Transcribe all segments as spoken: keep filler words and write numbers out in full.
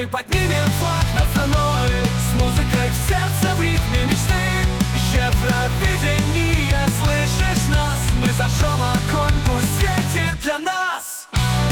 Мы поднимем флаг над страной, с музыкой в сердце, в ритме мечты. Евровидение, слышишь нас? Мы зажжем огонь, пусть светит для нас.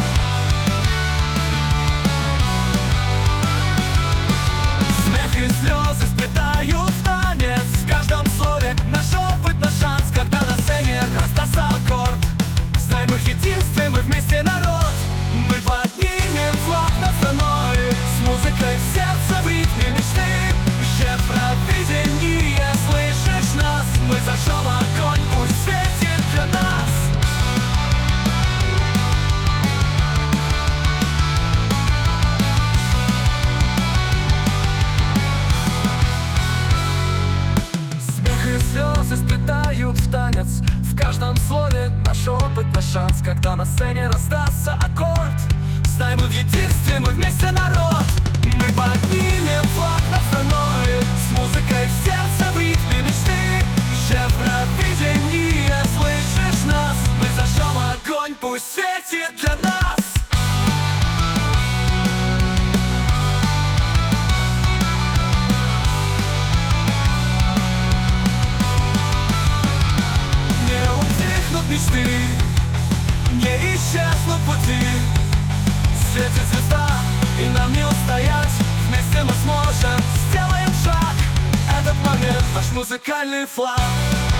Смех и слезы сплетают в танец. В каждом слове наш опыт, наш шанс. Когда на сцене раздастся аккорд, знай, мы в единстве, мы вместе народ. Мы поднимем флаг над страной, с музыкой в сердце, в ритме мечты. Евровидение, слышишь нас? Мы зажжем огонь, пусть светит для нас. Смех и слезы сплетают в танец. В каждом слове наш опыт, наш шанс. Когда на сцене раздастся аккорд, знай, мы в единстве, мы вместе народ. Мы поднимем флаг над страной, с музыкой в сердце, в ритме мечты. Евровидение, слышишь нас? Мы зажжем огонь, пусть светит для нас. Не утихнут мечты, не исчезнут пути. Светит звезда, и нам не устоять. Вместе мы сможем, сделаем шаг. Этот момент, наш музыкальный флаг.